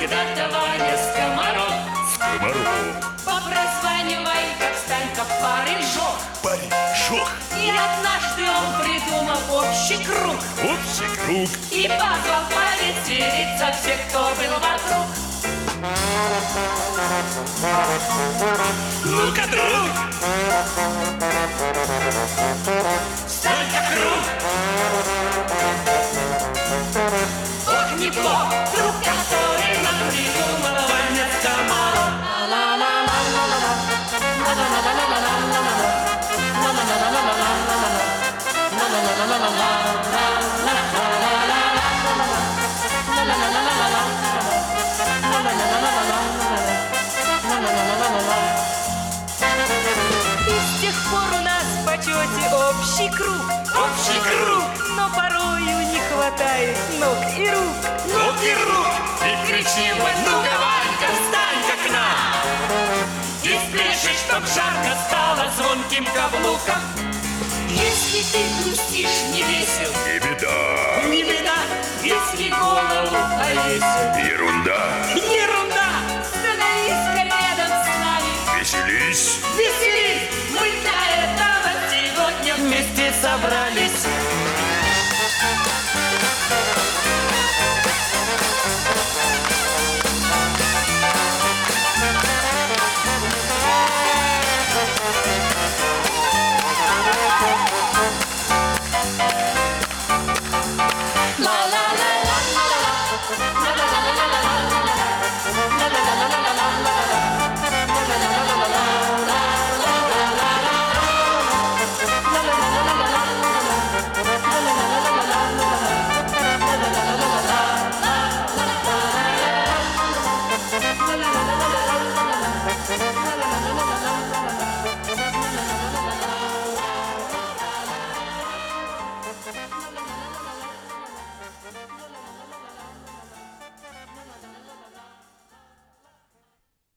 когда-то Ваня Скоморох. Попрозванивай, как Станька парижок. И однажды он придумал общий круг. И позвал повеселиться всех, кто был вокруг. Ну-ка, друг, Станька круг. Ох, не плох, друг, который нам придумал Ваня Скоморох. И с тех пор у нас в почете общий круг. Но порою не хватает ног и рук. И кричим мы: ну-ка, Ванька, встань-ка к нам! И спляши, чтоб жарко стало звонким каблуком. Если ты грустишь, не весел, не беда, если голову повесил. Ерунда! Становись-ка рядом с нами. Веселись! Мы для этого сегодня вместе собрались.